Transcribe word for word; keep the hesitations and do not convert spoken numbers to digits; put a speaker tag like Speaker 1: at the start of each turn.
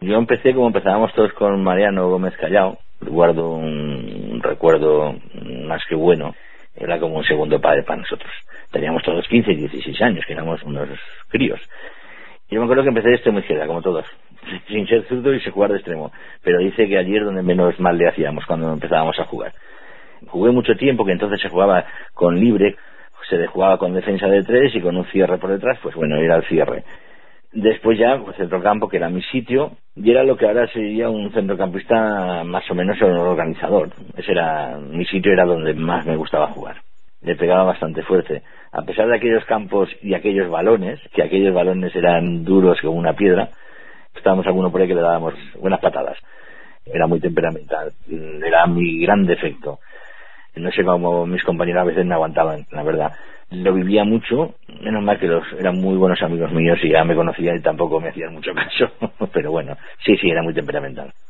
Speaker 1: Yo empecé como empezábamos todos con Mariano Gómez Callao. Guardo un, un recuerdo más que bueno. Era como un segundo padre para nosotros. Teníamos todos quince y dieciséis años, que éramos unos críos. Yo me acuerdo que empecé de extremo izquierda, como todos, sin ser zurdo y sin jugar de extremo. Pero dice que allí es donde menos mal le hacíamos cuando empezábamos a jugar. Jugué mucho tiempo, que entonces se jugaba con libre, se jugaba con defensa de tres y con un cierre por detrás, pues bueno, era el cierre. Después ya, pues centrocampo, que era mi sitio, y era lo que ahora sería un centrocampista más o menos organizador. Ese era, mi sitio era donde más me gustaba jugar. Le pegaba bastante fuerte. A pesar de aquellos campos y aquellos balones, que aquellos balones eran duros como una piedra, estábamos alguno por ahí que le dábamos buenas patadas. Era muy temperamental, era mi gran defecto. No sé cómo mis compañeros a veces me aguantaban, la verdad. Lo vivía mucho, menos mal que los eran muy buenos amigos míos y ya me conocían y tampoco me hacían mucho caso. Pero bueno, sí, sí, era muy temperamental.